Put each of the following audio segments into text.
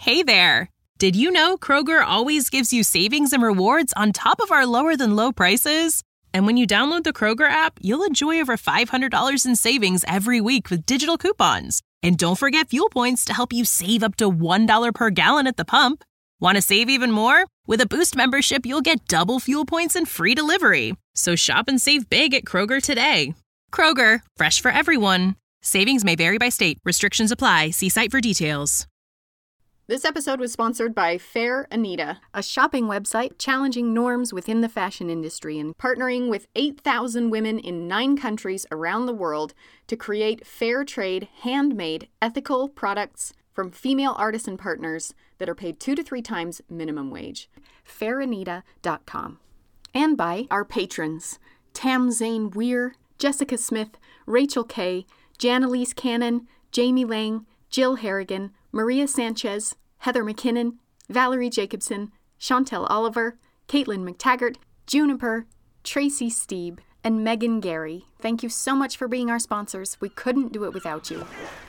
Hey there! Did you know Kroger always gives you savings and rewards on top of our lower-than-low prices? And when you download the Kroger app, you'll enjoy over $500 in savings every week with digital coupons. And don't forget fuel points to help you save up to $1 per gallon at the pump. Want to save even more? With a Boost membership, you'll get double fuel points and free delivery. So shop and save big at Kroger today. Kroger, fresh for everyone. Savings may vary by state. Restrictions apply. See site for details. This episode was sponsored by Fair Anita, a shopping website challenging norms within the fashion industry and partnering with 8,000 women in 9 countries around the world to create fair trade, handmade, ethical products from female artisan partners that are paid 2 to 3 times minimum wage. Fairanita.com. And by our patrons, Tam Zane Weir, Jessica Smith, Rachel Kay, Janelise Cannon, Jamie Lang, Jill Harrigan, Maria Sanchez, Heather McKinnon, Valerie Jacobson, Chantel Oliver, Caitlin McTaggart, Juniper, Tracy Steeb, and Megan Gary. Thank you so much for being our sponsors. We couldn't do it without you.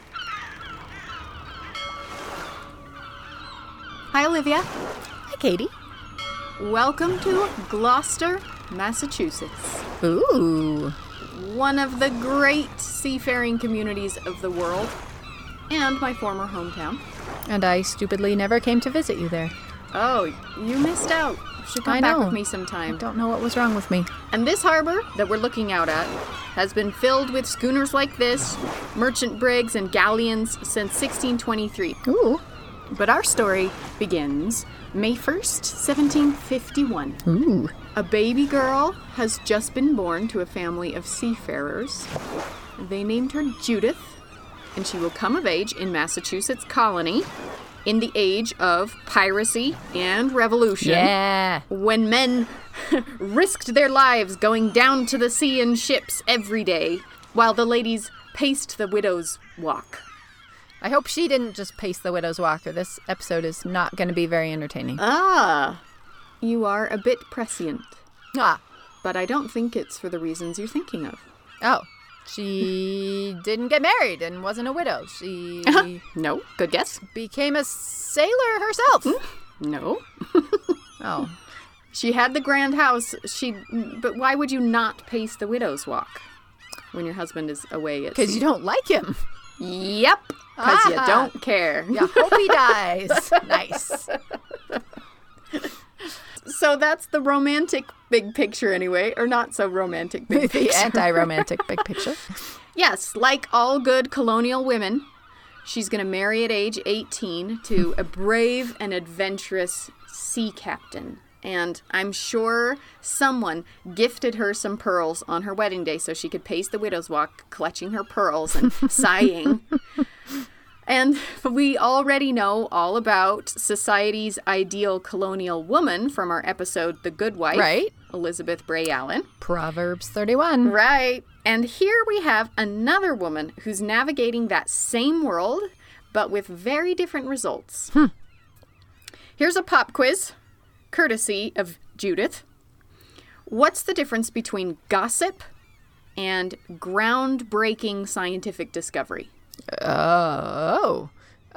Hi, Olivia. Hi, Katie. Welcome to Gloucester, Massachusetts. Ooh. One of the great seafaring communities of the world, and my former hometown. And I stupidly never came to visit you there. Oh, you missed out. You should come back with me sometime. I don't know what was wrong with me. And this harbor that we're looking out at has been filled with schooners like this, merchant brigs and galleons since 1623. Ooh. But our story begins May 1st, 1751. Ooh. A baby girl has just been born to a family of seafarers. They named her Judith, and she will come of age in Massachusetts colony in the age of piracy and revolution. Yeah. When men risked their lives going down to the sea in ships every day, while the ladies paced the widow's walk. I hope she didn't just pace the widow's walk, or this episode is not going to be very entertaining. Ah, you are a bit prescient. Ah. But I don't think it's for the reasons you're thinking of. Oh. She didn't get married and wasn't a widow. She... No, good guess. Became a sailor herself. No. Oh. She had the grand house. But why would you not pace the widow's walk when your husband is away at sea? Because you don't like him. Yep. Because you don't care. You hope he dies. Nice. So that's the romantic big picture anyway, or not so romantic big picture. The anti-romantic big picture. Yes, like all good colonial women, she's going to marry at age 18 to a brave and adventurous sea captain. And I'm sure someone gifted her some pearls on her wedding day so she could pace the widow's walk, clutching her pearls and sighing. And we already know all about society's ideal colonial woman from our episode, The Good Wife. Right. Elizabeth Bray Allen. Proverbs 31. Right. And here we have another woman who's navigating that same world, but with very different results. Here's a pop quiz, courtesy of Judith. What's the difference between gossip and groundbreaking scientific discovery? Oh,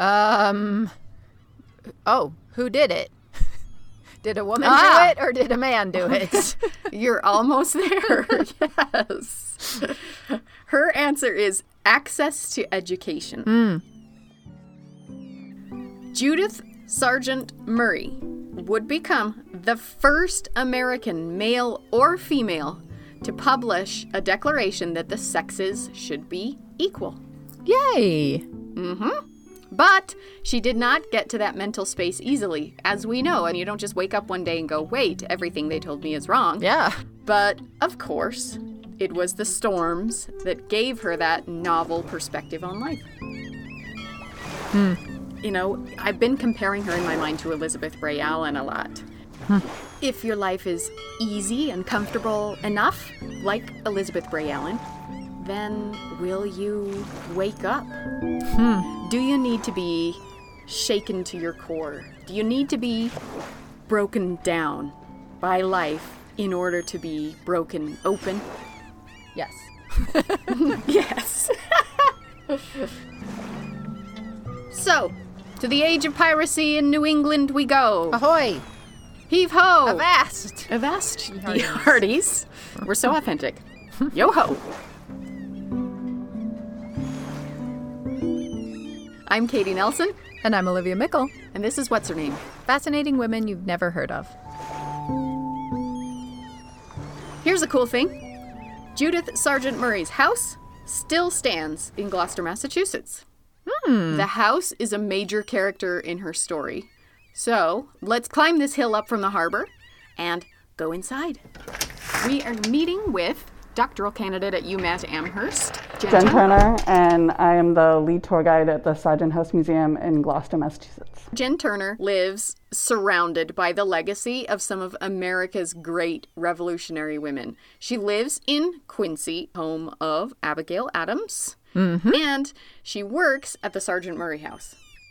who did it? Did a woman do it or did a man do it? You're almost there. Yes. Her answer is access to education. Judith Sargent Murray would become the first American, male or female, to publish a declaration that the sexes should be equal. Yay! But she did not get to that mental space easily, as we know, and you don't just wake up one day and go, wait, everything they told me is wrong. Yeah. But, of course, it was the storms that gave her that novel perspective on life. You know, I've been comparing her in my mind to Elizabeth Bray Allen a lot. If your life is easy and comfortable enough, like Elizabeth Bray Allen, then will you wake up? Do you need to be shaken to your core? Do you need to be broken down by life in order to be broken open? Yes. Yes. So, To the age of piracy in New England we go. Ahoy! Heave ho! Avast! Avast, Ye ye hearties. We're so authentic. Yo ho! I'm Katie Nelson, And I'm Olivia Mickle. and this is What's Her Name? Fascinating women you've never heard of. Here's a cool thing. Judith Sargent Murray's house still stands in Gloucester, Massachusetts. The house is a major character in her story. So, let's climb this hill up from the harbor and go inside. We are meeting with doctoral candidate at UMass Amherst, Jen Turner, and I am the lead tour guide at the Sargent House Museum in Gloucester, Massachusetts. Jen Turner lives surrounded by the legacy of some of America's great revolutionary women. She lives in Quincy, home of Abigail Adams, and she works at the Sargent Murray House.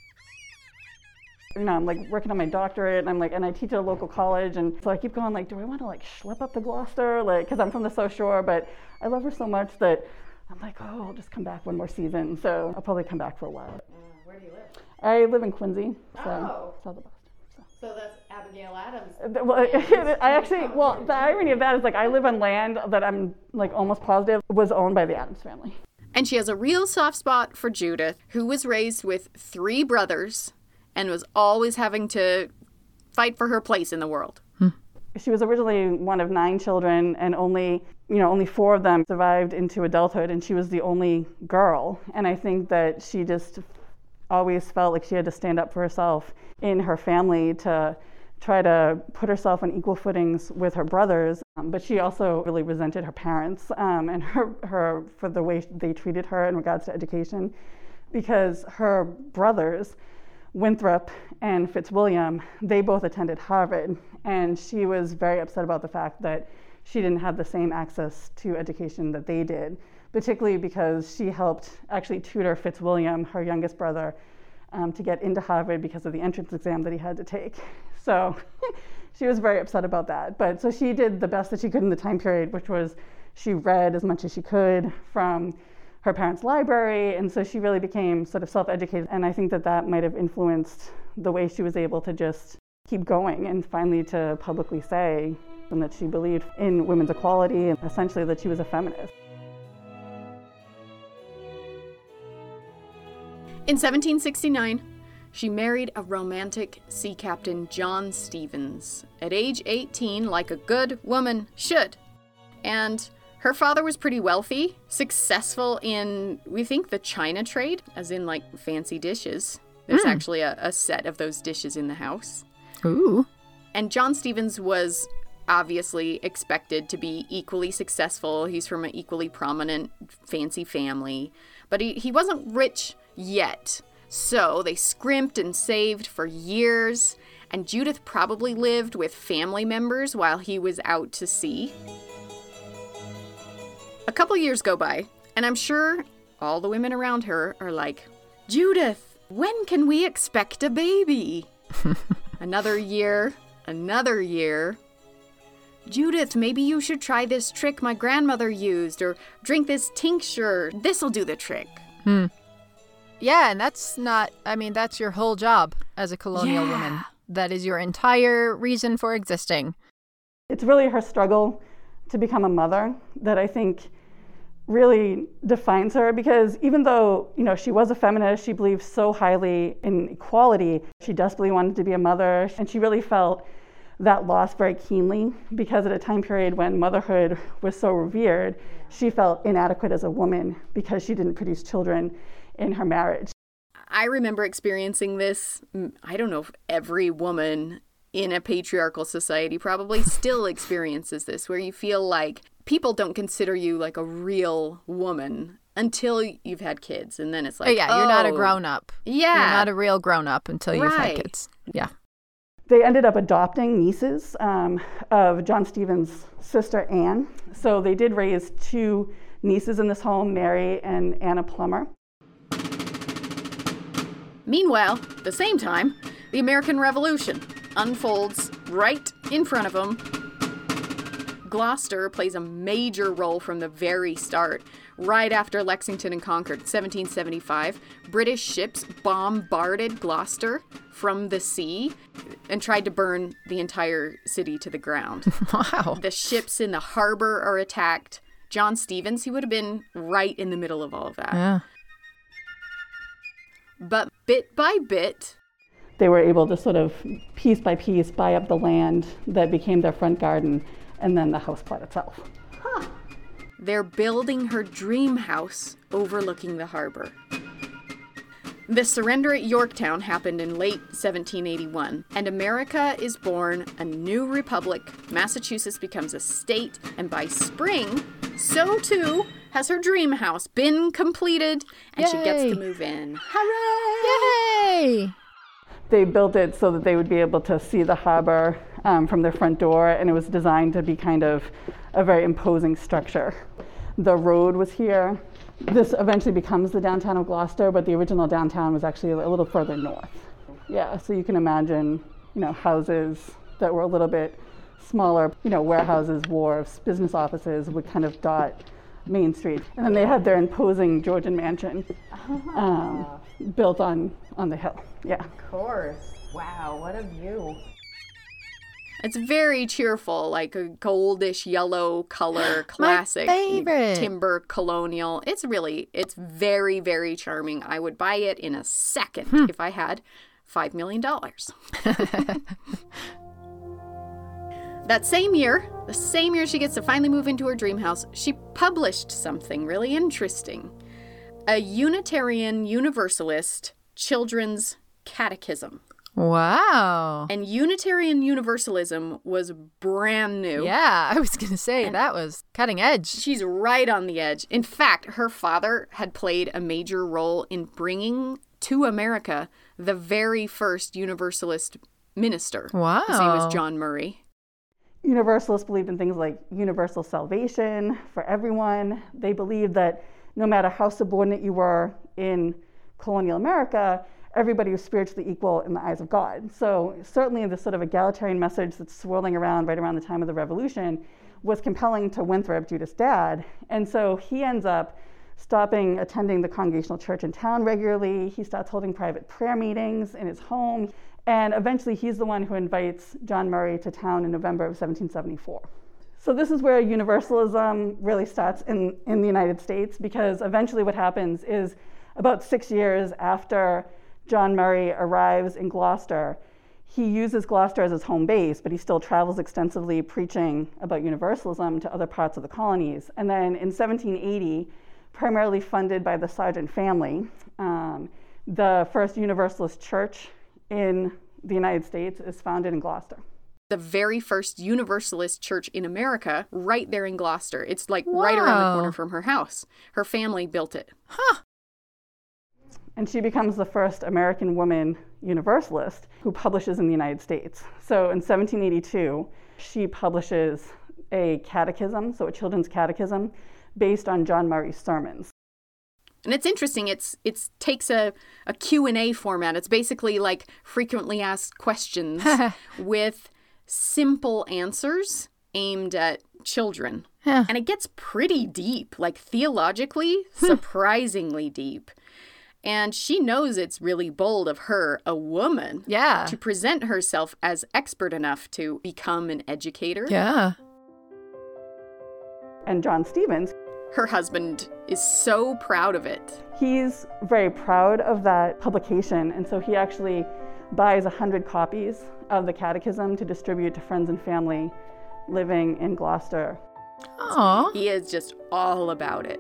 You know, I'm like working on my doctorate, and I teach at a local college, and so I keep going like, do I want to like schlep up to Gloucester, like, because I'm from the South Shore, but I love her so much that I'm like, oh, I'll just come back one more season. So I'll probably come back for a while. Where do you live? I live in Quincy, so south of Boston. So that's Abigail Adams. Well, the irony of that is like I live on land that I'm like almost positive was owned by the Adams family. And she has a real soft spot for Judith, who was raised with 3 brothers and was always having to fight for her place in the world. She was originally one of 9 children, and only 4 of them survived into adulthood, and she was the only girl. And I think that she just always felt like she had to stand up for herself in her family to try to put herself on equal footings with her brothers. But she also really resented her parents and her for the way they treated her in regards to education, because her brothers, Winthrop and Fitzwilliam, they both attended Harvard, and she was very upset about the fact that she didn't have the same access to education that they did, particularly because she helped actually tutor Fitzwilliam, her youngest brother, to get into Harvard because of the entrance exam that he had to take. So she was very upset about that. But so she did the best that she could in the time period, which was she read as much as she could from her parents' library, and so she really became sort of self-educated, and I think that might have influenced the way she was able to just keep going and finally to publicly say that she believed in women's equality and essentially that she was a feminist. In 1769, she married a romantic sea captain, John Stevens, at age 18, like a good woman should. And her father was pretty wealthy, successful in, we think, the China trade, as in like fancy dishes. There's actually a set of those dishes in the house. Ooh. And John Stevens was obviously expected to be equally successful. He's from an equally prominent, fancy family. But he wasn't rich yet. So they scrimped and saved for years. And Judith probably lived with family members while he was out to sea. A couple years go by, and I'm sure all the women around her are like, Judith, when can we expect a baby? Another year. Judith, maybe you should try this trick my grandmother used, or drink this tincture. This'll do the trick. Yeah, and that's your whole job as a colonial woman. That is your entire reason for existing. It's really her struggle to become a mother that I think really defines her, because even though, she was a feminist, she believed so highly in equality, she desperately wanted to be a mother, and she really felt that loss very keenly, because at a time period when motherhood was so revered, she felt inadequate as a woman because she didn't produce children in her marriage. I remember experiencing this. I don't know if every woman in a patriarchal society probably still experiences this, where you feel like people don't consider you like a real woman until you've had kids, and then it's like, you're not a grown-up. Yeah. You're not a real grown-up until you've had kids. Yeah. They ended up adopting nieces of John Stevens' sister, Anne. So they did raise 2 nieces in this home, Mary and Anna Plummer. Meanwhile, at the same time, the American Revolution unfolds right in front of them. Gloucester plays a major role from the very start, right after Lexington and Concord, 1775, British ships bombarded Gloucester from the sea and tried to burn the entire city to the ground. Wow. The ships in the harbor are attacked. John Stevens, he would have been right in the middle of all of that. Yeah. But bit by bit, they were able to sort of piece by piece buy up the land that became their front garden and then the house plot itself. they're building her dream house overlooking the harbor. The surrender at Yorktown happened in late 1781, and America is born a new republic. Massachusetts becomes a state, and by spring, so too has her dream house been completed, and she gets to move in. Hooray! Yay! They built it so that they would be able to see the harbor from their front door, and it was designed to be kind of a very imposing structure. The road was here. This eventually becomes the downtown of Gloucester, but the original downtown was actually a little further north. Yeah, so you can imagine, houses that were a little bit smaller, warehouses, wharves, business offices would kind of dot Main Street. And then they had their imposing Georgian mansion built on the hill. Yeah. Of course. Wow, what a view. It's very cheerful, like a goldish yellow color, classic timber colonial. It's very, very charming. I would buy it in a second if I had $5 million. That same year, the same year she gets to finally move into her dream house, she published something really interesting. A Unitarian Universalist children's catechism. Wow. And Unitarian Universalism was brand new. Yeah, I was going to say, that was cutting edge. She's right on the edge. In fact, her father had played a major role in bringing to America the very first Universalist minister. Wow. His name was John Murray. Universalists believed in things like universal salvation for everyone. They believed that no matter how subordinate you were in colonial America, everybody was spiritually equal in the eyes of God. So certainly this sort of egalitarian message that's swirling around right around the time of the Revolution was compelling to Winthrop, Judith's dad. And so he ends up stopping attending the Congregational Church in town regularly. He starts holding private prayer meetings in his home. And eventually he's the one who invites John Murray to town in November of 1774. So this is where Universalism really starts in the United States, because eventually what happens is about 6 years after John Murray arrives in Gloucester, he uses Gloucester as his home base, but he still travels extensively preaching about Universalism to other parts of the colonies. And then in 1780, primarily funded by the Sargent family, the first Universalist church in the United States is founded in Gloucester. The very first Universalist church in America, right there in Gloucester. It's like right around the corner from her house. Her family built it. Huh. And she becomes the first American woman Universalist who publishes in the United States. So in 1782, she publishes a catechism, so a children's catechism, based on John Murray's sermons. And it's interesting, it takes a Q&A format. It's basically like frequently asked questions with simple answers aimed at children. Yeah. And it gets pretty deep, like theologically, surprisingly deep. And she knows it's really bold of her, a woman, to present herself as expert enough to become an educator. Yeah. And John Stevens, her husband, is so proud of it. He's very proud of that publication, and so he actually buys 100 copies of the catechism to distribute to friends and family living in Gloucester. Aww. He is just all about it.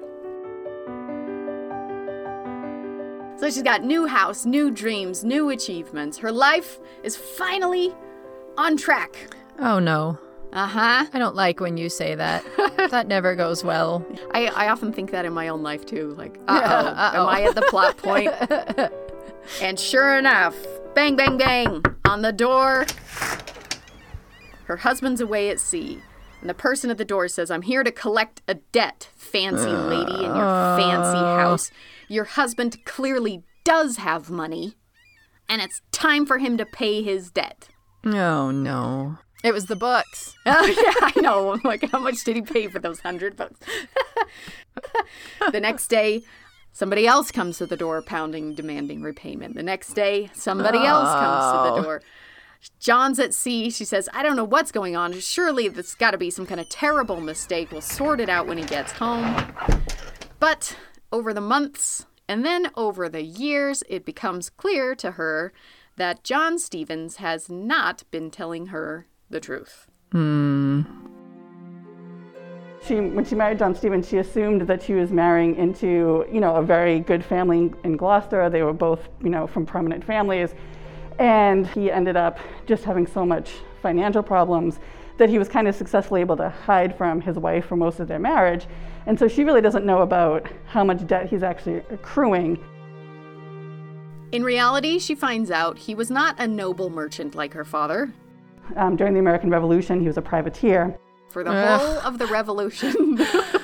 So she's got new house, new dreams, new achievements. Her life is finally on track. Oh, no. Uh-huh. I don't like when you say that. That never goes well. I often think that in my own life, too. Like, am I at the plot point? And sure enough, bang, bang, bang, on the door. Her husband's away at sea. And the person at the door says, "I'm here to collect a debt, fancy lady, in your fancy house. Your husband clearly does have money, and it's time for him to pay his debt." Oh, no. It was the books. Oh, yeah, I know. I'm like, how much did he pay for those 100 books? The next day, somebody else comes to the door pounding, demanding repayment. The next day, somebody else comes to the door. John's at sea. She says, I don't know what's going on. Surely there's got to be some kind of terrible mistake. We'll sort it out when he gets home. But over the months and then over the years, it becomes clear to her that John Stevens has not been telling her the truth. When she married John Stevens, she assumed that she was marrying into, a very good family in Gloucester. They were both, from prominent families. And he ended up just having so much financial problems that he was kind of successfully able to hide from his wife for most of their marriage. And so she really doesn't know about how much debt he's actually accruing. In reality, she finds out he was not a noble merchant like her father. During the American Revolution, he was a privateer. For the whole of the Revolution.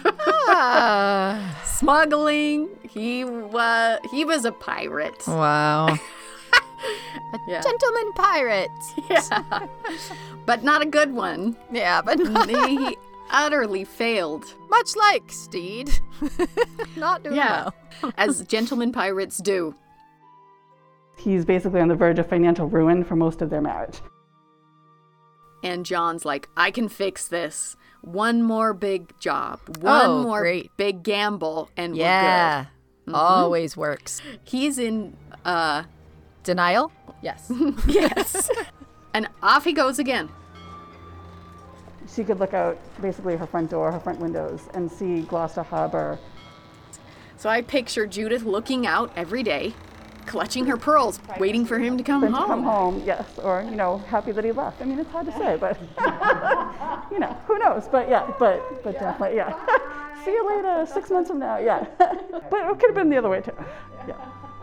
Smuggling. He was a pirate. Wow. Gentleman pirate. Yeah. But not a good one. Yeah, but He utterly failed. much like Steed. Not doing well. As gentlemen pirates do. He's basically on the verge of financial ruin for most of their marriage. And John's like, I can fix this. One more big job. One more great. big gamble, and we're Yeah. good. Always works. He's in, Denial? Yes. yes. And off he goes again. She could look out basically her front door, her front windows, and see Gloucester Harbor. So I picture Judith looking out every day, clutching her pearls, waiting for him to come Then home. to come home, yes, or, happy that he left. I mean, it's hard to say, but, who knows? But definitely, yeah. See you later, 6 months from now, yeah. But it could have been the other way, too. Yeah.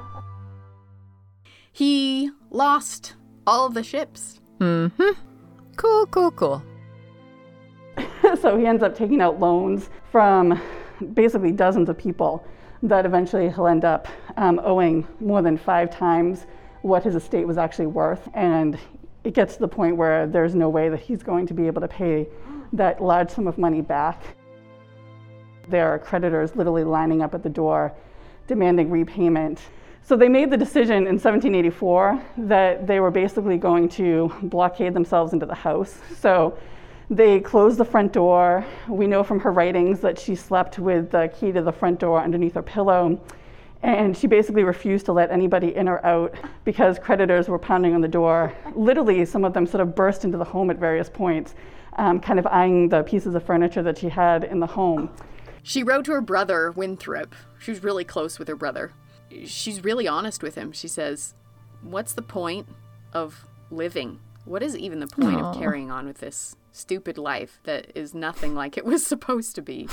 He lost all the ships. Cool. So he ends up taking out loans from basically dozens of people that eventually he'll end up owing more than 5 times what his estate was actually worth. And it gets to the point where there's no way that he's going to be able to pay that large sum of money back. There are creditors literally lining up at the door demanding repayment. So they made the decision in 1784 that they were basically going to blockade themselves into the house. So they closed the front door. We know from her writings that she slept with the key to the front door underneath her pillow. And she basically refused to let anybody in or out because creditors were pounding on the door. Literally, some of them sort of burst into the home at various points, kind of eyeing the pieces of furniture that she had in the home. She wrote to her brother, Winthrop. She was really close with her brother. She's really honest with him. She says, what's the point of living? What is even the point of carrying on with this stupid life that is nothing like it was supposed to be?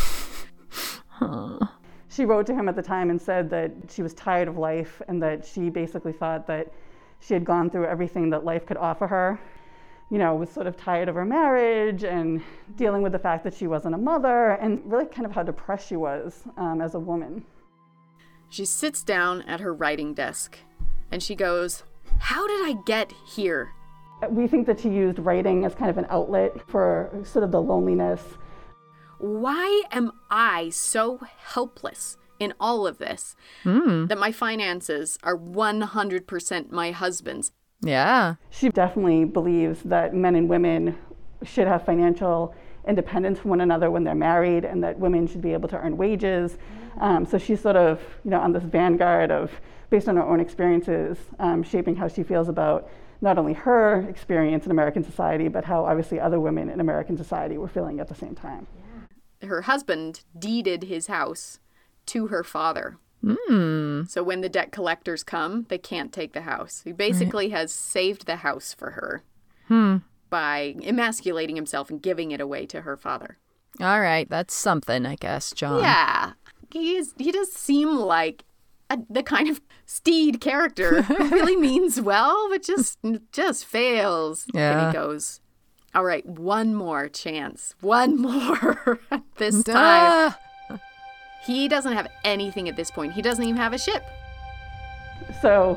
She wrote to him at the time and said that she was tired of life and that she basically thought that she had gone through everything that life could offer her. Was sort of tired of her marriage and dealing with the fact that she wasn't a mother and really kind of how depressed she was as a woman. She sits down at her writing desk and she goes, how did I get here? We think that she used writing as kind of an outlet for sort of the loneliness. Why am I so helpless in all of this that my finances are 100% my husband's? Yeah. She definitely believes that men and women should have financial independence from one another when they're married and that women should be able to earn wages. So she's sort of, on this vanguard of, based on her own experiences, shaping how she feels about not only her experience in American society, but how obviously other women in American society were feeling at the same time. Her husband deeded his house to her father. So when the debt collectors come, they can't take the house. He basically has saved the house for her by emasculating himself and giving it away to her father. All right, that's something, I guess, John. Yeah, he does seem like the kind of Steed character who really means well, but just fails. Yeah. And he goes, all right, one more chance. One more this time. He doesn't have anything at this point. He doesn't even have a ship. So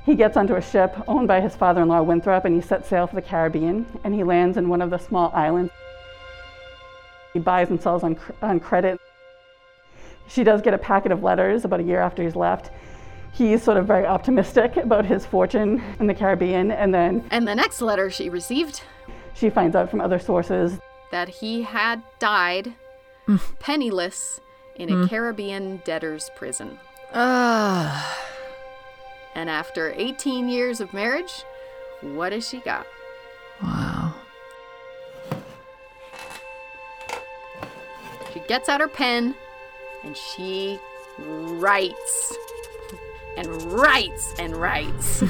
He gets onto a ship owned by his father-in-law, Winthrop, and he sets sail for the Caribbean, and he lands in one of the small islands. He buys and sells on credit. She does get a packet of letters about a year after he's left. He's sort of very optimistic about his fortune in the Caribbean, and the next letter she received, she finds out from other sources that he had died penniless in a Caribbean debtor's prison. And after 18 years of marriage, what has she got? Wow. She gets out her pen and she writes and writes and writes.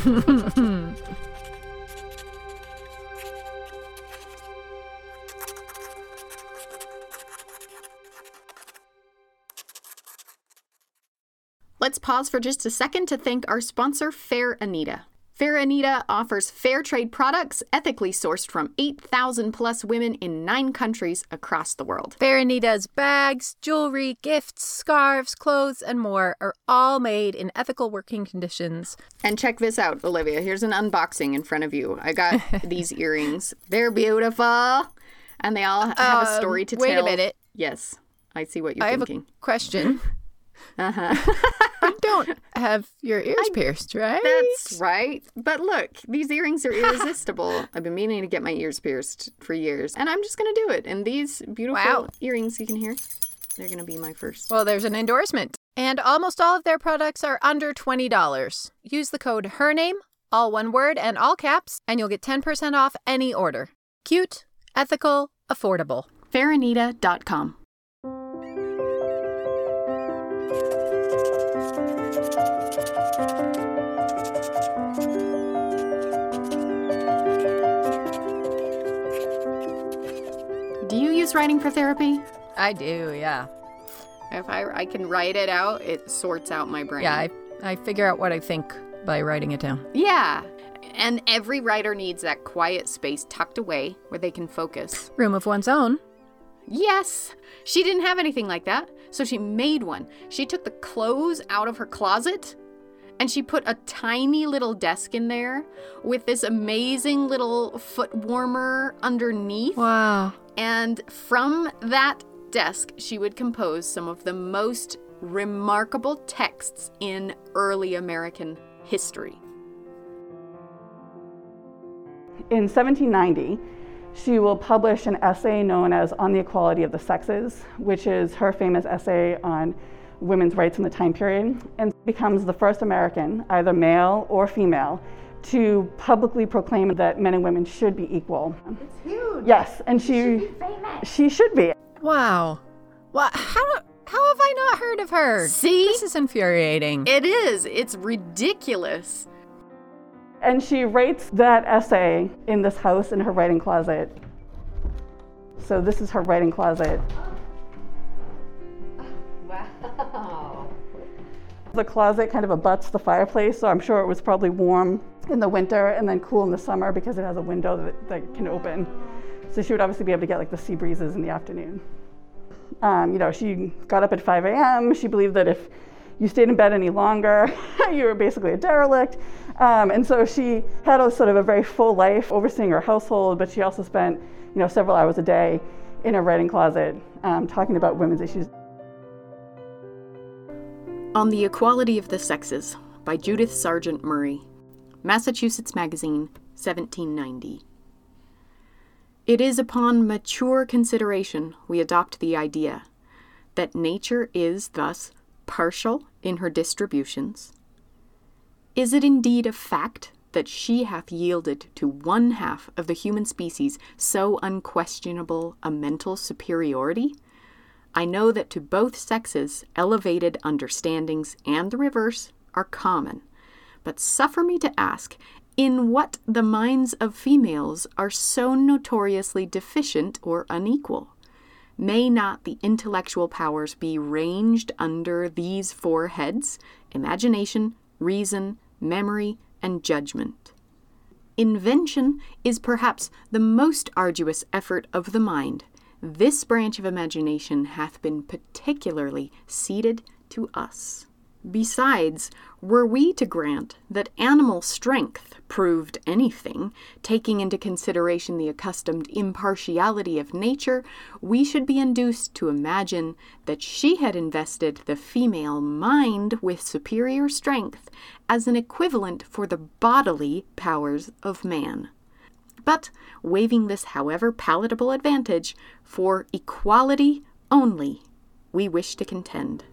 Let's pause for just a second to thank our sponsor, Fair Anita. Fair Anita offers fair trade products ethically sourced from 8,000 plus women in 9 countries across the world. Fair Anita's bags, jewelry, gifts, scarves, clothes, and more are all made in ethical working conditions. And check this out, Olivia. Here's an unboxing in front of you. I got these earrings. They're beautiful. And they all have a story to tell. Wait a minute. Yes, I see what you're thinking. I have a question. You don't have your ears pierced, right? That's right. But look, these earrings are irresistible. I've been meaning to get my ears pierced for years, and I'm just going to do it. And these beautiful earrings you can hear, they're going to be my first. Well, there's an endorsement. And almost all of their products are under $20. Use the code HERNAME, all one word and all caps, and you'll get 10% off any order. Cute, ethical, affordable. Fairanita.com. Do you use writing for therapy? I do, yeah. If I can write it out, it sorts out my brain. Yeah, I figure out what I think by writing it down. Yeah. And every writer needs that quiet space tucked away where they can focus. Room of one's own. Yes. She didn't have anything like that, so she made one. She took the clothes out of her closet and she put a tiny little desk in there with this amazing little foot warmer underneath. Wow. And from that desk, she would compose some of the most remarkable texts in early American history. In 1790, she will publish an essay known as On the Equality of the Sexes, which is her famous essay on women's rights in the time period, and becomes the first American, either male or female, to publicly proclaim that men and women should be equal. It's huge. Yes, and she should be famous. She should be. Wow. Well, how have I not heard of her? See? This is infuriating. It is. It's ridiculous. And she writes that essay in this house in her writing closet. So this is her writing closet. Wow. The closet kind of abuts the fireplace, so I'm sure it was probably warm in the winter and then cool in the summer because it has a window that can open. So she would obviously be able to get like the sea breezes in the afternoon. She got up at 5 a.m. She believed that if you stayed in bed any longer, you were basically a derelict. And so she had a sort of a very full life overseeing her household, but she also spent, several hours a day in her writing closet talking about women's issues. On the Equality of the Sexes by Judith Sargent Murray, Massachusetts Magazine, 1790. It is upon mature consideration we adopt the idea that nature is thus partial in her distributions. Is it indeed a fact that she hath yielded to 1/2 of the human species so unquestionable a mental superiority? I know that to both sexes elevated understandings and the reverse are common, but suffer me to ask, in what the minds of females are so notoriously deficient or unequal? May not the intellectual powers be ranged under these 4 heads: imagination, reason, memory, and judgment? Invention is perhaps the most arduous effort of the mind. This branch of imagination hath been particularly ceded to us. Besides, were we to grant that animal strength proved anything, taking into consideration the accustomed impartiality of nature, we should be induced to imagine that she had invested the female mind with superior strength as an equivalent for the bodily powers of man. But, waiving this however palatable advantage, for equality only we wish to contend.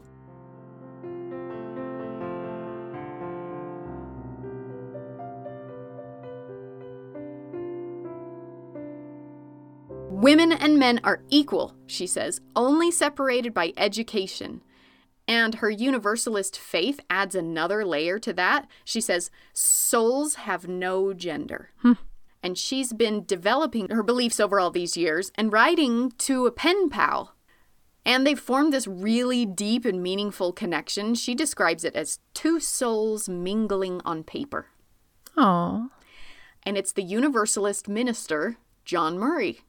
Women and men are equal, she says, only separated by education. And her universalist faith adds another layer to that. She says, souls have no gender. And she's been developing her beliefs over all these years and writing to a pen pal. And they've formed this really deep and meaningful connection. She describes it as two souls mingling on paper. Aww. And it's the Universalist minister, John Murray.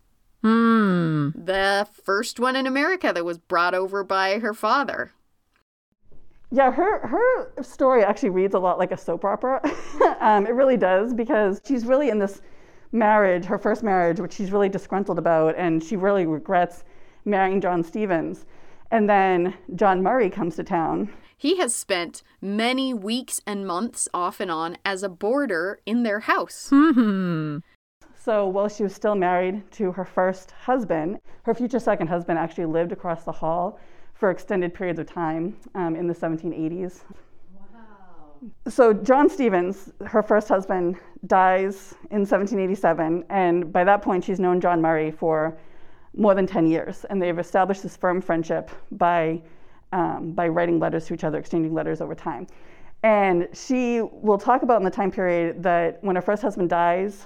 The first one in America that was brought over by her father. Yeah, her story actually reads a lot like a soap opera. It really does, because she's really in this marriage, her first marriage, which she's really disgruntled about, and she really regrets marrying John Stevens. And then John Murray comes to town. He has spent many weeks and months off and on as a boarder in their house. So while she was still married to her first husband, her future second husband actually lived across the hall for extended periods of time in the 1780s. Wow. So John Stevens, her first husband, dies in 1787, and by that point she's known John Murray for more than 10 years, and they've established this firm friendship by writing letters to each other, exchanging letters over time. And she will talk about in the time period that when her first husband dies,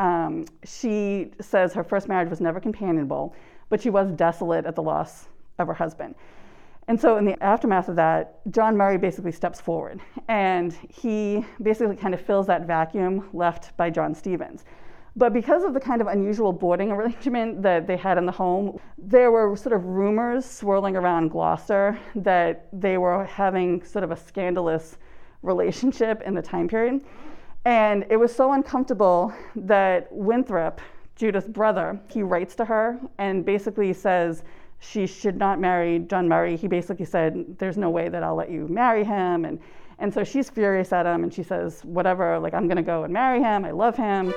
she says her first marriage was never companionable, but she was desolate at the loss of her husband. And so in the aftermath of that, John Murray basically steps forward, and he basically kind of fills that vacuum left by John Stevens. But because of the kind of unusual boarding arrangement that they had in the home, there were sort of rumors swirling around Gloucester that they were having sort of a scandalous relationship in the time period. And it was so uncomfortable that Winthrop, Judith's brother, he writes to her and basically says she should not marry John Murray. He basically said, there's no way that I'll let you marry him. And so she's furious at him, and she says, whatever, like, I'm gonna go and marry him, I love him.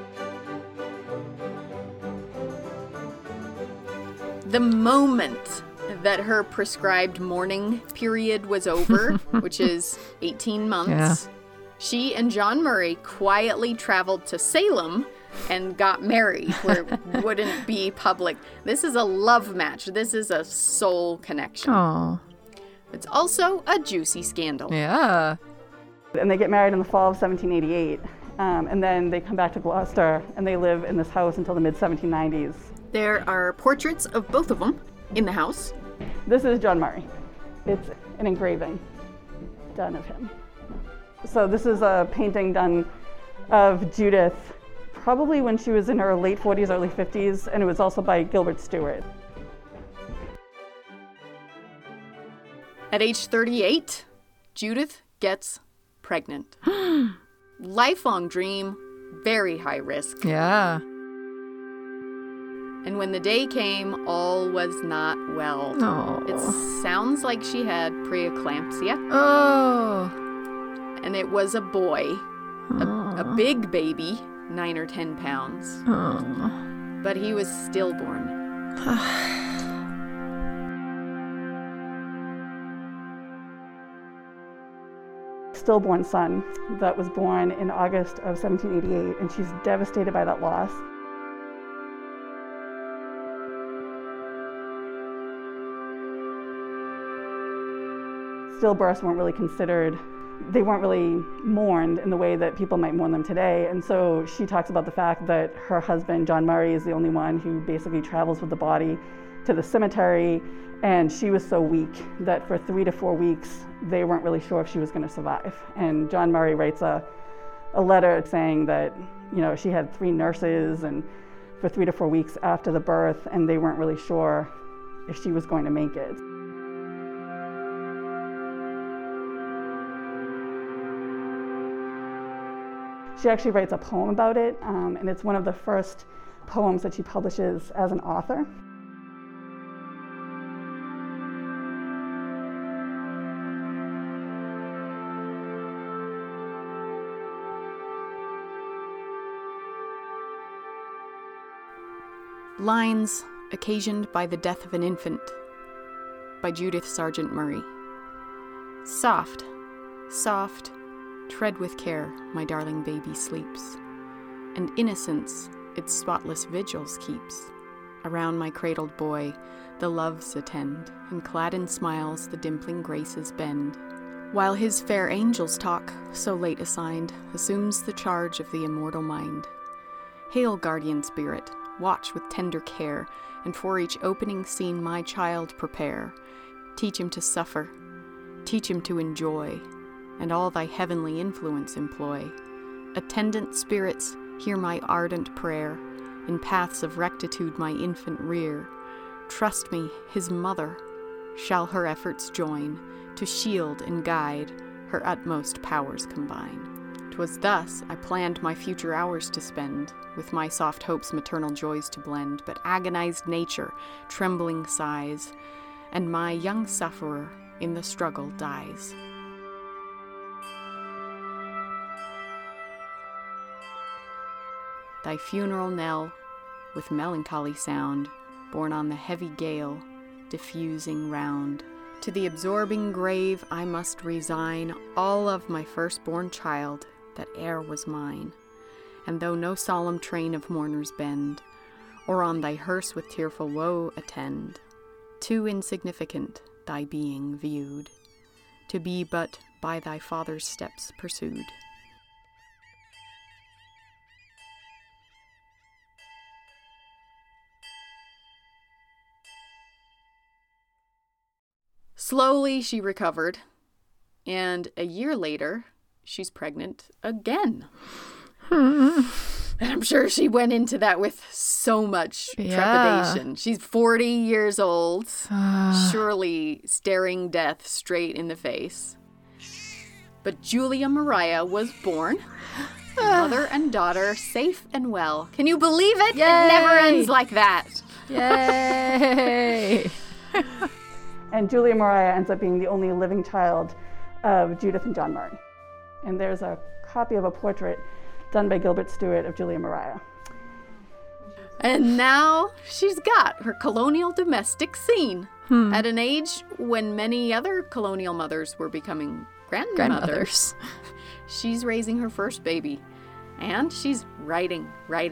The moment that her prescribed mourning period was over, which is 18 months, she and John Murray quietly traveled to Salem and got married, where it wouldn't be public. This is a love match. This is a soul connection. Aww. It's also a juicy scandal. Yeah. And they get married in the fall of 1788. And then they come back to Gloucester, and they live in this house until the mid-1790s. There are portraits of both of them in the house. This is John Murray. It's an engraving done of him. So this is a painting done of Judith, probably when she was in her late 40s, early 50s, and it was also by Gilbert Stuart. At age 38, Judith gets pregnant. Lifelong dream, very high risk. Yeah. And when the day came, all was not well. Oh. It sounds like she had preeclampsia. Oh. And it was a boy, a big baby, 9 or 10 pounds. Oh. But he was stillborn. Stillborn son that was born in August of 1788, and she's devastated by that loss. Stillbirths weren't really considered, they weren't really mourned in the way that people might mourn them today. And so she talks about the fact that her husband, John Murray, is the only one who basically travels with the body to the cemetery. And she was so weak that for 3 to 4 weeks, they weren't really sure if she was going to survive. And John Murray writes a letter saying that, you know, she had 3 nurses and for 3 to 4 weeks after the birth, and they weren't really sure if she was going to make it. She actually writes a poem about it, and it's one of the first poems that she publishes as an author. Lines occasioned by the death of an infant, by Judith Sargent Murray. Soft, soft, tread with care, my darling baby sleeps, and innocence its spotless vigils keeps. Around my cradled boy the loves attend, and clad in smiles the dimpling graces bend, while his fair angel's talk, so late assigned, assumes the charge of the immortal mind. Hail, guardian spirit, watch with tender care, and for each opening scene my child prepare. Teach him to suffer, teach him to enjoy, and all thy heavenly influence employ. Attendant spirits, hear my ardent prayer, in paths of rectitude my infant rear. Trust me, his mother shall her efforts join, to shield and guide, her utmost powers combine. 'Twas thus I planned my future hours to spend, with my soft hopes maternal joys to blend, but agonized nature, trembling sighs, and my young sufferer in the struggle dies. Thy funeral knell, with melancholy sound, borne on the heavy gale, diffusing round. To the absorbing grave I must resign all of my firstborn child that e'er was mine. And though no solemn train of mourners bend, or on thy hearse with tearful woe attend, too insignificant thy being viewed, to be but by thy father's steps pursued. Slowly she recovered, and a year later, she's pregnant again. And I'm sure she went into that with so much trepidation. She's 40 years old, surely staring death straight in the face. But Julia Mariah was born, mother and daughter, safe and well. Can you believe it? Yay! It never ends like that. Yay! And Julia Mariah ends up being the only living child of Judith and John Murray. And there's a copy of a portrait done by Gilbert Stuart of Julia Mariah. And now she's got her colonial domestic scene at an age when many other colonial mothers were becoming grandmothers. She's raising her first baby, and she's writing.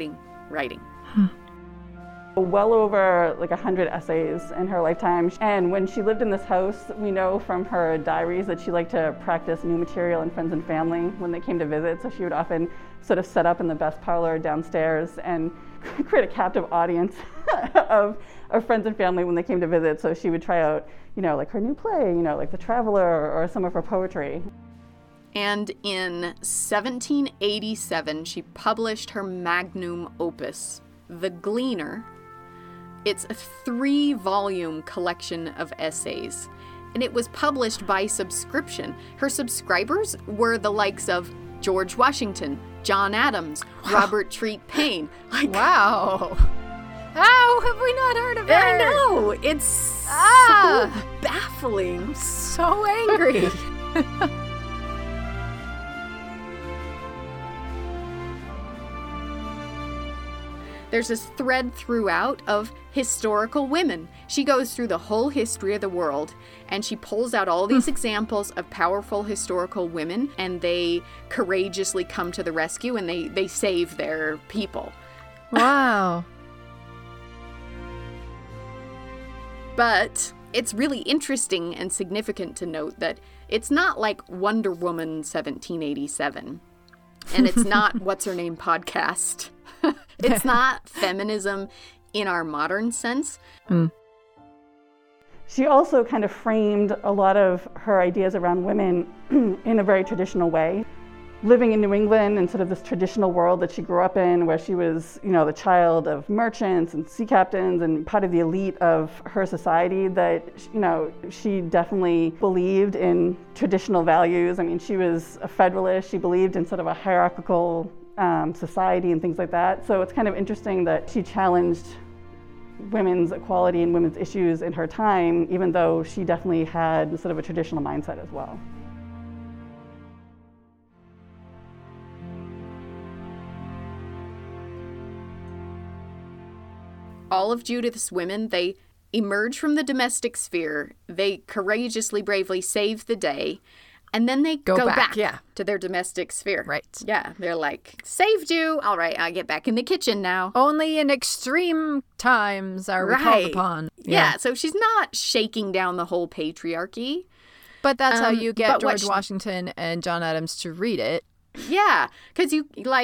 Well over 100 essays in her lifetime. And when she lived in this house, we know from her diaries that she liked to practice new material in friends and family when they came to visit. So she would often sort of set up in the best parlor downstairs and create a captive audience of friends and family when they came to visit. So she would try out, her new play, like The Traveler or some of her poetry. And in 1787, she published her magnum opus, The Gleaner. It's a 3-volume collection of essays, and it was published by subscription. Her subscribers were the likes of George Washington, John Adams, Robert Treat Paine. Wow. How have we not heard of her? I know. It's so baffling. So angry. There's this thread throughout of historical women. She goes through the whole history of the world, and she pulls out all these examples of powerful historical women, and they courageously come to the rescue, and they save their people. Wow. But it's really interesting and significant to note that it's not like Wonder Woman 1787, and it's not What's Her Name podcast. It's not feminism in our modern sense. She also kind of framed a lot of her ideas around women in a very traditional way. Living in New England and sort of this traditional world that she grew up in, where she was, the child of merchants and sea captains and part of the elite of her society, that, she definitely believed in traditional values. I mean, she was a Federalist. She believed in sort of a hierarchical society and things like that. So it's kind of interesting that she challenged women's equality and women's issues in her time, even though she definitely had sort of a traditional mindset as well. All of Judith's women, they emerge from the domestic sphere, they courageously, bravely save the day, and then they go back to their domestic sphere. Right. Yeah, they're like, saved you. All right, I'll get back in the kitchen now. Only in extreme times are we called upon. Yeah, so she's not shaking down the whole patriarchy. But that's how you get George Washington and John Adams to read it. Yeah, because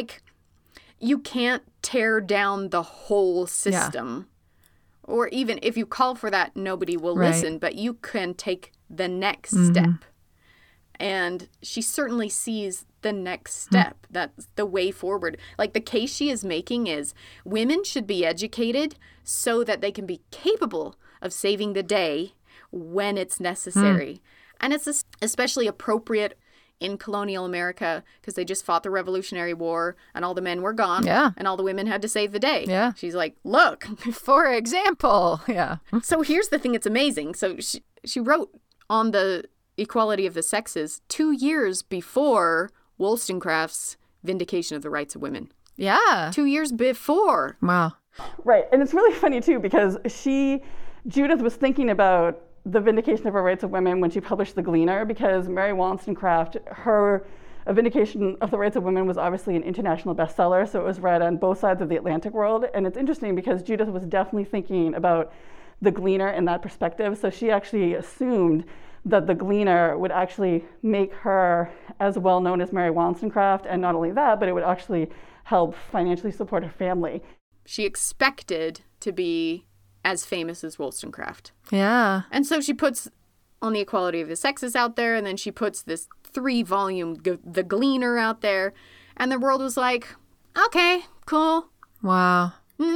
you can't tear down the whole system. Yeah. Or even if you call for that, nobody will listen, but you can take the next step. And she certainly sees the next step. That's the way forward. Like, the case she is making is women should be educated so that they can be capable of saving the day when it's necessary. And it's especially appropriate in colonial America because they just fought the Revolutionary War and all the men were gone. Yeah. And all the women had to save the day. Yeah. She's like, look. For example. Yeah. So here's the thing that's amazing. So she wrote on the equality of the sexes 2 years before Wollstonecraft's Vindication of the Rights of Women. Yeah. 2 years before. Wow. Right. And it's really funny, too, because Judith was thinking about the Vindication of the Rights of Women when she published The Gleaner, because Mary Wollstonecraft, her A Vindication of the Rights of Women was obviously an international bestseller, so it was read on both sides of the Atlantic world. And it's interesting because Judith was definitely thinking about The Gleaner in that perspective. So she actually assumed that The Gleaner would actually make her as well known as Mary Wollstonecraft, and not only that, but it would actually help financially support her family. She expected to be as famous as Wollstonecraft. Yeah. And so she puts On the Equality of the Sexes out there, and then she puts this 3-volume The Gleaner out there, and the world was like, okay, cool. Wow.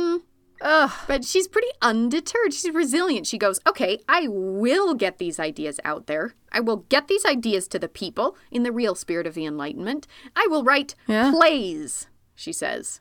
But she's pretty undeterred. She's resilient. She goes, okay, I will get these ideas out there. I will get these ideas to the people in the real spirit of the Enlightenment. I will write plays, she says.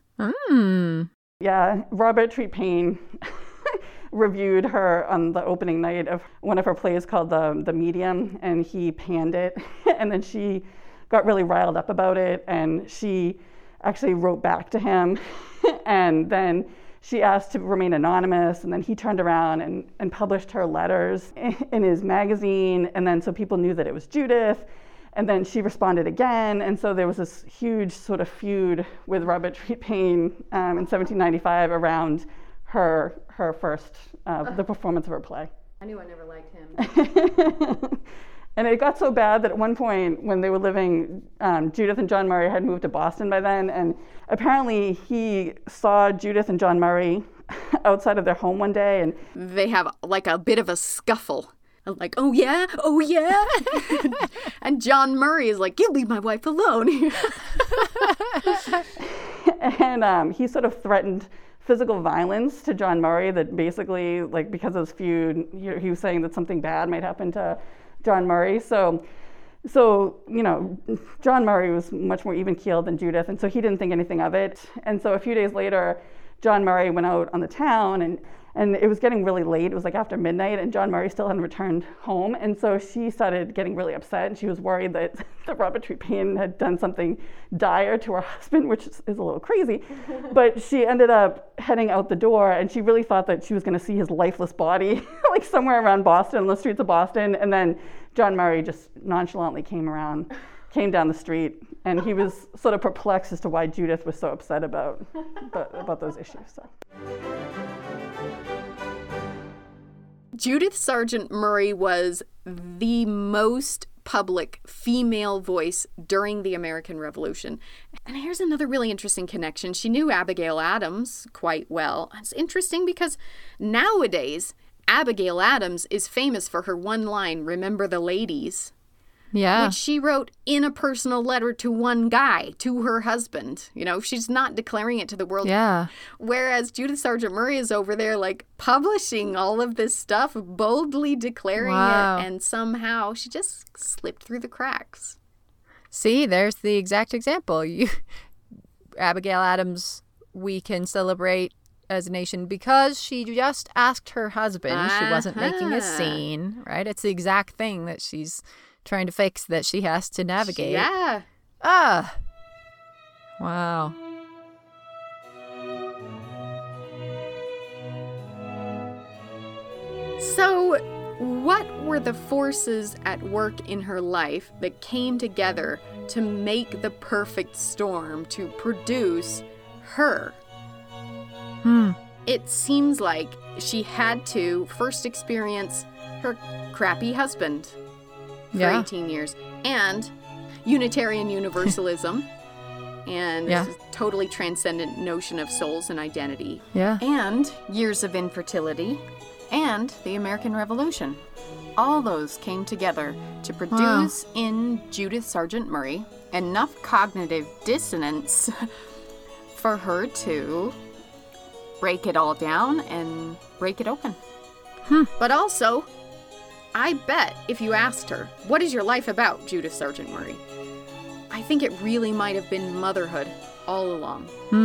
Yeah, Robert Treat Paine reviewed her on the opening night of one of her plays called The Medium, and he panned it. And then she got really riled up about it, and she actually wrote back to him. And then she asked to remain anonymous, and then he turned around and published her letters in his magazine, and then so people knew that it was Judith. And then she responded again, and so there was this huge sort of feud with Robert Treat Paine in 1795 around her first, the performance of her play. I knew I never liked him. And it got so bad that at one point when they were living, Judith and John Murray had moved to Boston by then, and apparently he saw Judith and John Murray outside of their home one day, and they have like a bit of a scuffle. Like, oh yeah? And John Murray is like, you leave my wife alone. And he sort of threatened physical violence to John Murray, that basically, like, because of this feud, he was saying that something bad might happen to John Murray. So, you know, John Murray was much more even-keeled than Judith, and so he didn't think anything of it. And so a few days later, John Murray went out on the town, and it was getting really late. It was like after midnight, and John Murray still hadn't returned home. And so she started getting really upset, and she was worried that Robert Treat Paine had done something dire to her husband, which is a little crazy. But she ended up heading out the door, and she really thought that she was going to see his lifeless body like somewhere around Boston, on the streets of Boston. And then John Murray just nonchalantly came down the street, and he was sort of perplexed as to why Judith was so upset about those issues. So. Judith Sargent Murray was the most public female voice during the American Revolution. And here's another really interesting connection. She knew Abigail Adams quite well. It's interesting because nowadays, Abigail Adams is famous for her one line, "Remember the ladies?" Yeah. Which she wrote in a personal letter to one guy, to her husband. You know, she's not declaring it to the world. Yeah. Whereas Judith Sargent Murray is over there, like, publishing all of this stuff, boldly declaring it, and somehow she just slipped through the cracks. See, there's the exact example. Abigail Adams we can celebrate as a nation because she just asked her husband. She wasn't making a scene, right? It's the exact thing that she's trying to fix that she has to navigate. Yeah. Wow. So, what were the forces at work in her life that came together to make the perfect storm to produce her? It seems like she had to first experience her crappy husband for 18 years and Unitarian Universalism and this totally transcendent notion of souls and identity. Yeah. And years of infertility and the American Revolution. All those came together to produce in Judith Sargent Murray enough cognitive dissonance for her to break it all down and break it open. But also, I bet if you asked her, what is your life about, Judith Sargent Murray? I think it really might have been motherhood all along.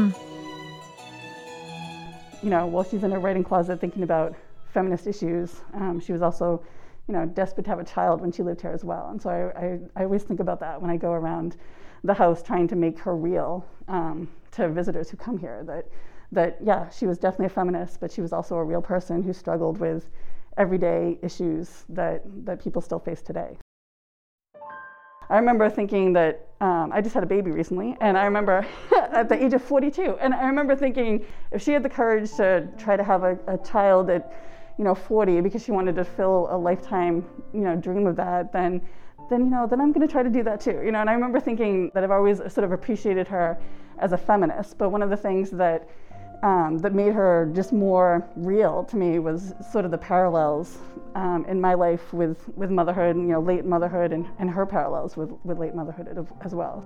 You know, while she's in her writing closet thinking about feminist issues, she was also, you know, desperate to have a child when she lived here as well. And so I always think about that when I go around the house trying to make her real to visitors who come here, that yeah, she was definitely a feminist, but she was also a real person who struggled with everyday issues that people still face today. I remember thinking that I just had a baby recently, and I remember at the age of 42, and I remember thinking if she had the courage to try to have a child at, you know, 40 because she wanted to fill a lifetime, you know, dream of that, then I'm going to try to do that too, you know. And I remember thinking that I've always sort of appreciated her as a feminist, but one of the things that made her just more real to me was sort of the parallels in my life with motherhood, and, you know, late motherhood, and her parallels with late motherhood as well.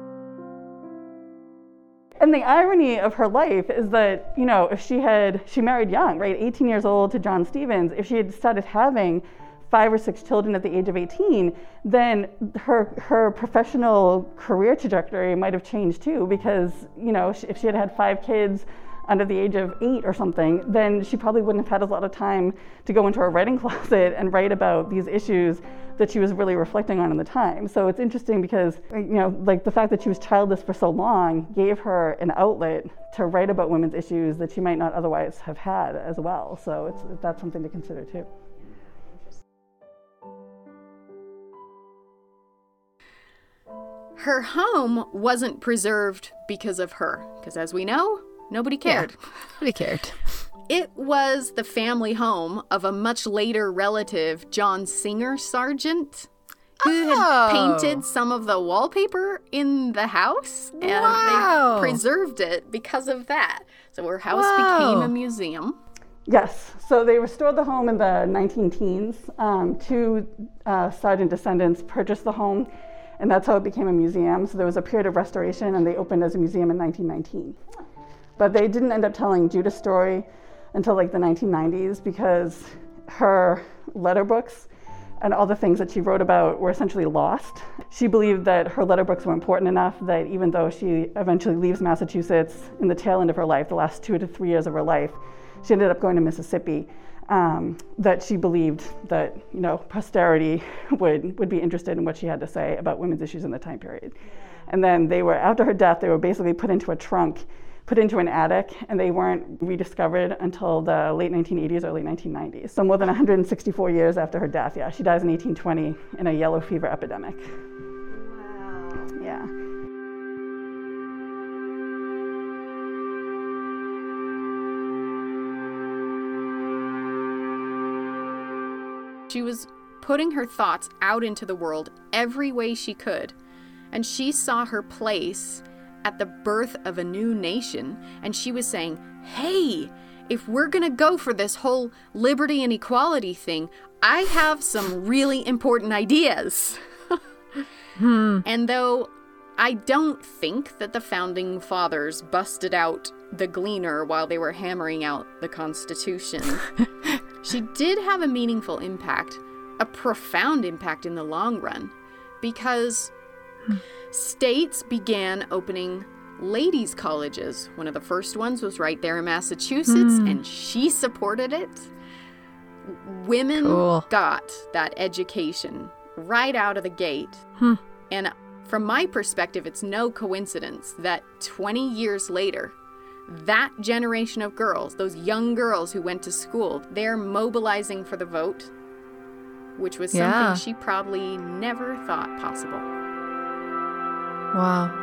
And the irony of her life is that, you know, if she married young, right, 18 years old to John Stevens, if she had started having 5 or 6 children at the age of 18, then her professional career trajectory might have changed too, because, you know, if she had had 5 kids under the age of 8 or something, then she probably wouldn't have had a lot of time to go into her writing closet and write about these issues that she was really reflecting on in the time. So it's interesting because, you know, like the fact that she was childless for so long gave her an outlet to write about women's issues that she might not otherwise have had as well. So that's something to consider too. Her home wasn't preserved because of her, because as we know, nobody cared. Yeah, nobody cared. It was the family home of a much later relative, John Singer Sargent, who had painted some of the wallpaper in the house, and they preserved it because of that. So her house became a museum. Yes, so they restored the home in the 19-teens. 2 Sargent descendants purchased the home, and that's how it became a museum. So there was a period of restoration, and they opened as a museum in 1919. But they didn't end up telling Judith's story until like the 1990s because her letter books and all the things that she wrote about were essentially lost. She believed that her letter books were important enough that even though she eventually leaves Massachusetts in the tail end of her life, the last 2 to 3 years of her life, she ended up going to Mississippi, that she believed that, you know, posterity would be interested in what she had to say about women's issues in the time period. And then after her death, they were basically put into a trunk, put into an attic, and they weren't rediscovered until the late 1980s, early 1990s. So more than 164 years after her death, yeah. She dies in 1820 in a yellow fever epidemic. Wow. Yeah. She was putting her thoughts out into the world every way she could, and she saw her place at the birth of a new nation, and she was saying, hey, if we're gonna go for this whole liberty and equality thing, I have some really important ideas. And though I don't think that the founding fathers busted out the Gleaner while they were hammering out the Constitution, she did have a meaningful impact, a profound impact in the long run, because states began opening ladies' colleges. One of the first ones was right there in Massachusetts, and she supported it. Women got that education right out of the gate. And from my perspective, it's no coincidence that 20 years later, that generation of girls, those young girls who went to school, they're mobilizing for the vote, which was something she probably never thought possible. Wow.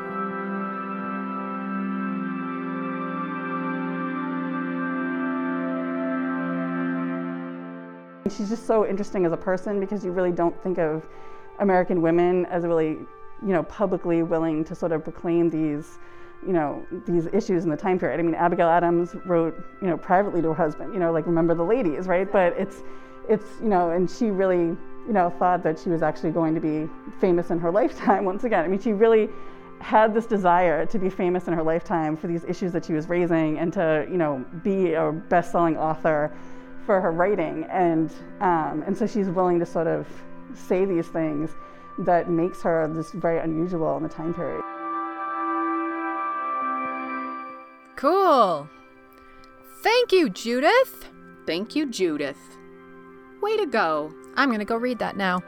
She's just so interesting as a person because you really don't think of American women as really, publicly willing to sort of proclaim these issues in the time period. I mean, Abigail Adams wrote, privately to her husband, like remember the ladies, right? But it's, and she really, thought that she was actually going to be famous in her lifetime once again. I mean, she really had this desire to be famous in her lifetime for these issues that she was raising and to, be a best-selling author for her writing. And so she's willing to sort of say these things that makes her this very unusual in the time period. Cool. Thank you, Judith. Thank you, Judith. Way to go. I'm going to go read that now.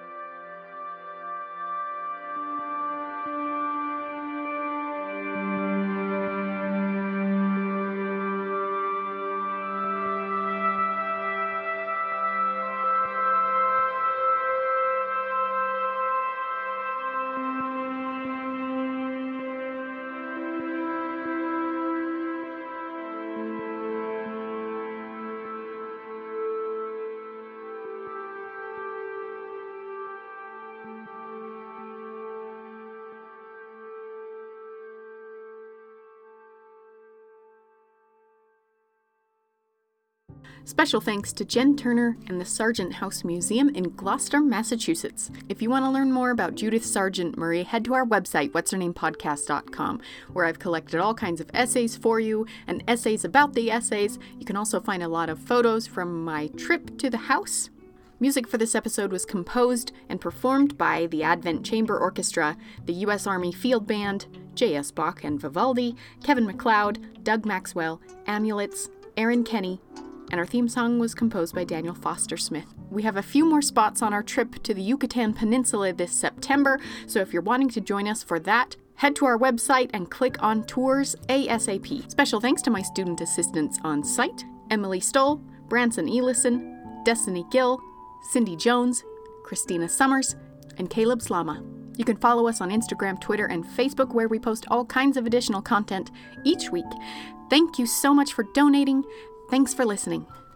Special thanks to Jen Turner and the Sargent House Museum in Gloucester, Massachusetts. If you want to learn more about Judith Sargent Murray, head to our website, what'shernamepodcast.com, where I've collected all kinds of essays for you and essays about the essays. You can also find a lot of photos from my trip to the house. Music for this episode was composed and performed by the Advent Chamber Orchestra, the U.S. Army Field Band, J.S. Bach and Vivaldi, Kevin MacLeod, Doug Maxwell, Amulets, Aaron Kenny, and our theme song was composed by Daniel Foster Smith. We have a few more spots on our trip to the Yucatan Peninsula this September, so if you're wanting to join us for that, head to our website and click on Tours ASAP. Special thanks to my student assistants on site, Emily Stoll, Branson Elison, Destiny Gill, Cindy Jones, Christina Summers, and Caleb Slama. You can follow us on Instagram, Twitter, and Facebook, where we post all kinds of additional content each week. Thank you so much for donating. Thanks for listening.